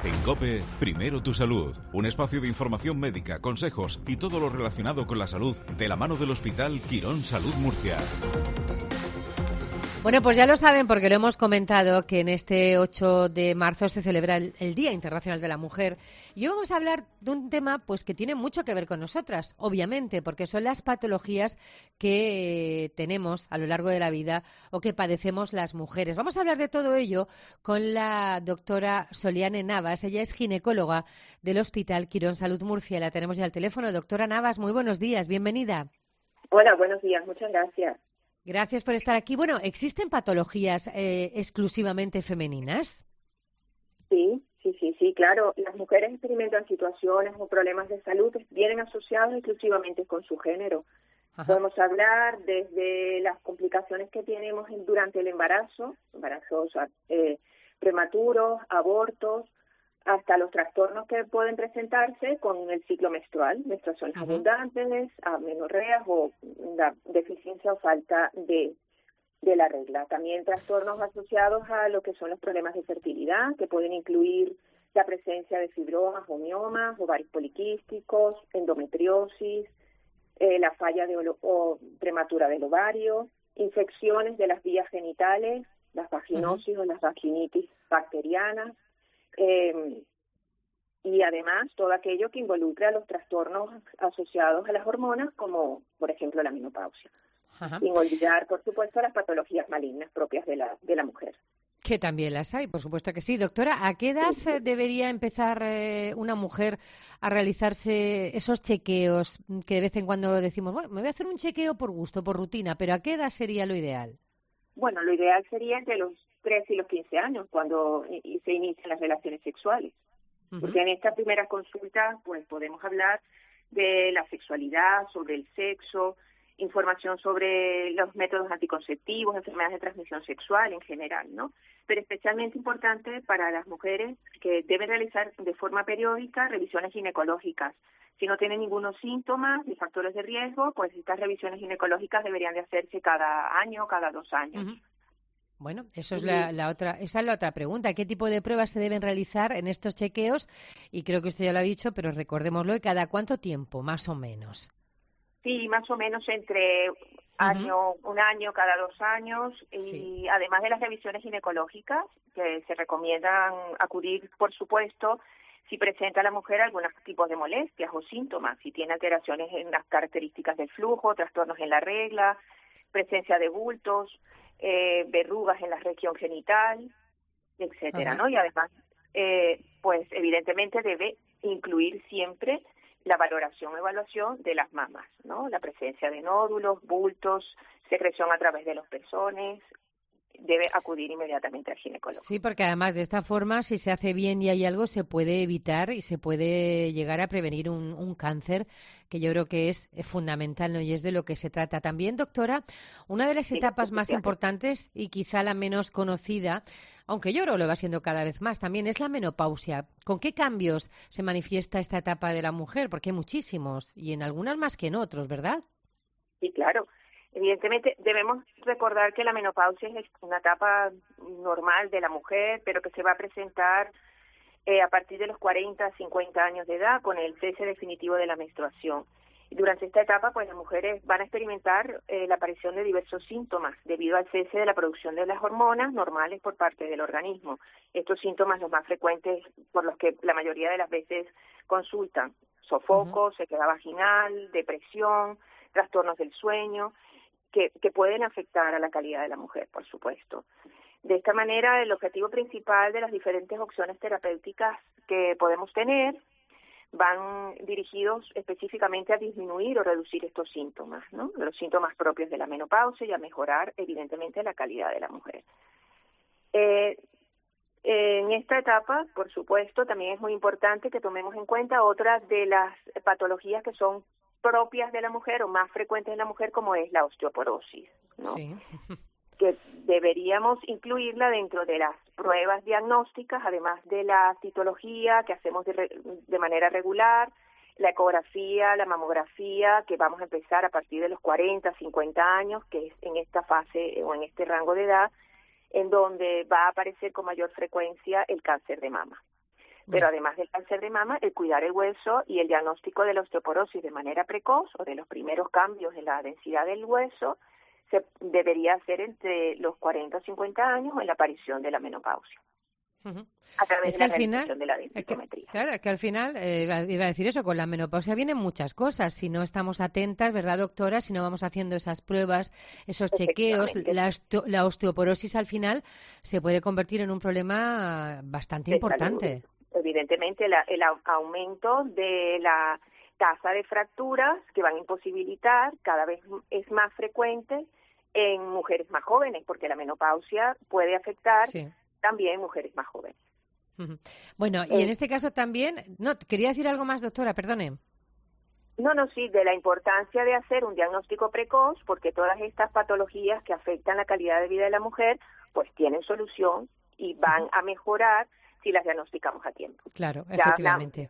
En COPE, primero tu salud. Un espacio de información médica, consejos y todo lo relacionado con la salud de la mano del Hospital Quirón Salud Murcia. Bueno, pues ya lo saben porque lo hemos comentado que en este 8 de marzo se celebra el Día Internacional de la Mujer y hoy vamos a hablar de un tema pues que tiene mucho que ver con nosotras, obviamente, porque son las patologías que tenemos a lo largo de la vida o que padecemos las mujeres. Vamos a hablar de todo ello con la doctora Soliane Navas. Ella es ginecóloga del Hospital Quirón Salud Murcia. La tenemos ya al teléfono. Doctora Navas, muy buenos días, bienvenida. Hola, buenos días, muchas gracias. Gracias por estar aquí. Bueno, ¿existen patologías exclusivamente femeninas? Sí, claro. Las mujeres experimentan situaciones o problemas de salud que vienen asociados exclusivamente con su género. Ajá. Podemos hablar desde las complicaciones que tenemos durante el embarazos prematuros, abortos, hasta los trastornos que pueden presentarse con el ciclo menstrual, menstruaciones abundantes, amenorreas o la deficiencia o falta de la regla. También trastornos asociados a lo que son los problemas de fertilidad, que pueden incluir la presencia de fibromas o miomas, ovarios poliquísticos, endometriosis, la falla o prematura del ovario, infecciones de las vías genitales, las vaginosis o las vaginitis bacterianas, y además todo aquello que involucra los trastornos asociados a las hormonas, como por ejemplo la menopausia. Ajá. Sin olvidar, por supuesto, las patologías malignas propias de la mujer. Que también las hay, por supuesto que sí. Doctora, ¿a qué edad debería empezar una mujer a realizarse esos chequeos que de vez en cuando decimos, bueno, me voy a hacer un chequeo por gusto, por rutina, pero ¿a qué edad sería lo ideal? Bueno, lo ideal sería entre los 13 y los 15 años, cuando se inician las relaciones sexuales. Porque en esta primera consulta pues podemos hablar de la sexualidad, sobre el sexo, información sobre los métodos anticonceptivos, enfermedades de transmisión sexual en general, ¿no? Pero especialmente importante para las mujeres que deben realizar de forma periódica revisiones ginecológicas. Si no tienen ningunos síntomas ni factores de riesgo, pues estas revisiones ginecológicas deberían de hacerse cada año, cada 2 años. Bueno, esa es la otra pregunta. ¿Qué tipo de pruebas se deben realizar en estos chequeos? Y creo que usted ya lo ha dicho, pero recordémoslo, ¿y cada cuánto tiempo, más o menos? Sí, más o menos entre un año cada 2 años, y además de las revisiones ginecológicas, que se recomiendan acudir, por supuesto, si presenta la mujer algunos tipos de molestias o síntomas, si tiene alteraciones en las características del flujo, trastornos en la regla, presencia de bultos, verrugas en la región genital, etcétera, ¿no? Y además, pues evidentemente debe incluir siempre la valoración o evaluación de las mamas, ¿no? La presencia de nódulos, bultos, secreción a través de los pezones. Debe acudir inmediatamente al ginecólogo. Sí, porque además de esta forma, si se hace bien y hay algo, se puede evitar y se puede llegar a prevenir un cáncer, que yo creo que es fundamental, ¿no? Y es de lo que se trata. También, doctora, una de las etapas más importantes y quizá la menos conocida, aunque yo creo que lo va siendo cada vez más, también es la menopausia. ¿Con qué cambios se manifiesta esta etapa de la mujer? Porque hay muchísimos y en algunas más que en otros, ¿verdad? Sí, claro. Evidentemente, debemos recordar que la menopausia es una etapa normal de la mujer, pero que se va a presentar a partir de los 40, 50 años de edad, con el cese definitivo de la menstruación. Y durante esta etapa, pues las mujeres van a experimentar la aparición de diversos síntomas debido al cese de la producción de las hormonas normales por parte del organismo. Estos síntomas, los más frecuentes por los que la mayoría de las veces consultan: sofoco, sequedad vaginal, depresión, trastornos del sueño, que pueden afectar a la calidad de la mujer, por supuesto. De esta manera, el objetivo principal de las diferentes opciones terapéuticas que podemos tener van dirigidos específicamente a disminuir o reducir estos síntomas, ¿no? Los síntomas propios de la menopausia, y a mejorar, evidentemente, la calidad de la mujer. En esta etapa, por supuesto, también es muy importante que tomemos en cuenta otras de las patologías que son propias de la mujer o más frecuentes en la mujer, como es la osteoporosis, ¿no? Sí. Que deberíamos incluirla dentro de las pruebas diagnósticas, además de la citología que hacemos de manera regular, la ecografía, la mamografía, que vamos a empezar a partir de los 40, 50 años, que es en esta fase o en este rango de edad, en donde va a aparecer con mayor frecuencia el cáncer de mama. Pero además del cáncer de mama, el cuidar el hueso y el diagnóstico de la osteoporosis de manera precoz o de los primeros cambios en la densidad del hueso se debería hacer entre los 40 o 50 años o en la aparición de la menopausia. A través de la realización de la densitometría. Claro, que al final, iba a decir eso, con la menopausia vienen muchas cosas. Si no estamos atentas, ¿verdad, doctora? Si no vamos haciendo esas pruebas, esos chequeos, la osteoporosis al final se puede convertir en un problema bastante importante. Salud. Evidentemente, el aumento de la tasa de fracturas que van a imposibilitar cada vez es más frecuente en mujeres más jóvenes, porque la menopausia puede afectar también mujeres más jóvenes. Bueno, y en este caso también, quería decir algo más, doctora, perdone. Sí, de la importancia de hacer un diagnóstico precoz, porque todas estas patologías que afectan la calidad de vida de la mujer, pues tienen solución y van a mejorar si las diagnosticamos a tiempo. Claro, efectivamente.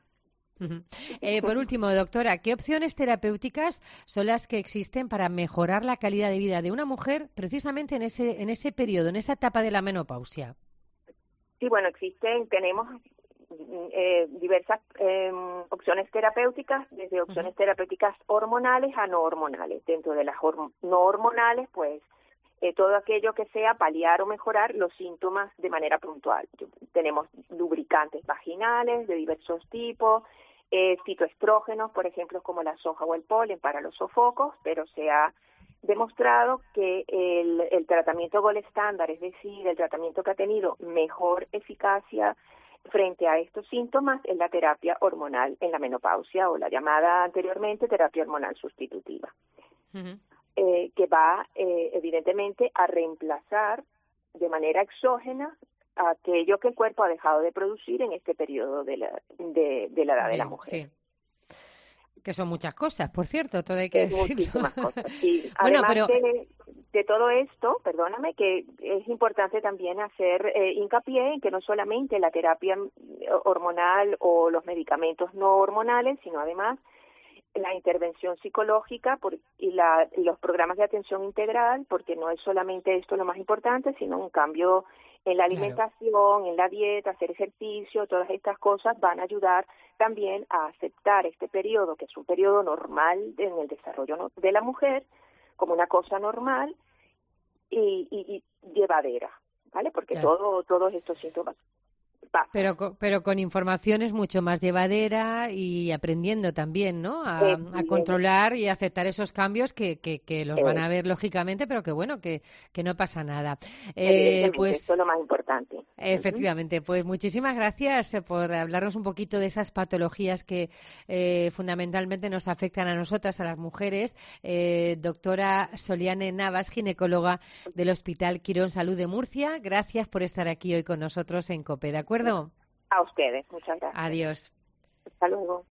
Por último, doctora, ¿qué opciones terapéuticas son las que existen para mejorar la calidad de vida de una mujer precisamente en ese periodo, en esa etapa de la menopausia? Sí, bueno, tenemos diversas opciones terapéuticas, desde opciones terapéuticas hormonales a no hormonales. Dentro de las no hormonales, pues todo aquello que sea paliar o mejorar los síntomas de manera puntual. Tenemos lubricantes vaginales de diversos tipos, fitoestrógenos, por ejemplo, como la soja o el polen para los sofocos, pero se ha demostrado que el tratamiento gold estándar, es decir, el tratamiento que ha tenido mejor eficacia frente a estos síntomas es la terapia hormonal en la menopausia o la llamada anteriormente terapia hormonal sustitutiva, que va evidentemente a reemplazar de manera exógena aquello que el cuerpo ha dejado de producir en este periodo de la edad de la mujer. Sí. Que son muchas cosas, por cierto, todo hay que decirlo. Muchísimas cosas, sí. Bueno, Además de todo esto, perdóname, que es importante también hacer hincapié en que no solamente la terapia hormonal o los medicamentos no hormonales, sino además la intervención psicológica y los programas de atención integral, porque no es solamente esto lo más importante, sino un cambio en la alimentación, en la dieta, hacer ejercicio, todas estas cosas van a ayudar también a aceptar este periodo, que es un periodo normal en el desarrollo de la mujer, como una cosa normal y llevadera, ¿vale? Porque todos estos síntomas pasan. Pero con información es mucho más llevadera y aprendiendo también, ¿no? A controlar y aceptar esos cambios que los van a ver lógicamente, pero que bueno, que no pasa nada. Pues esto es lo más importante. Efectivamente, pues muchísimas gracias por hablarnos un poquito de esas patologías que fundamentalmente nos afectan a nosotras, a las mujeres. Doctora Soliane Navas, ginecóloga del Hospital Quirón Salud de Murcia, gracias por estar aquí hoy con nosotros en COPE, ¿de acuerdo? A ustedes, muchas gracias. Adiós. Hasta luego.